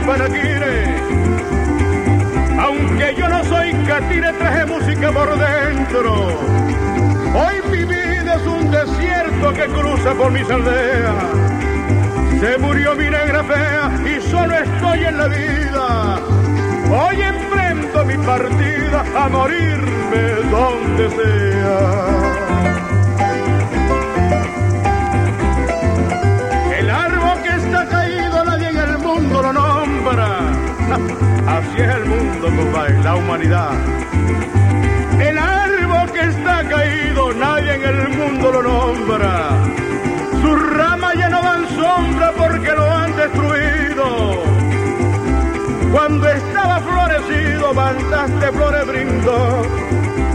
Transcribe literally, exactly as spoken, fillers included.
Panaquire. Aunque yo no soy catire, traje música por dentro. Hoy mi vida es un desierto que cruza por mis aldeas. Se murió mi negra fea y solo estoy en la vida. Hoy emprendo mi partida a morirme donde sea. El árbol que está caído nadie en el mundo lo nombra. Así es el mundo, compadre, la humanidad. El árbol que está caído nadie en el mundo lo nombra. Sus ramas ya no dan sombra porque lo han destruido. Cuando estaba florecido, mandaste flores brindó.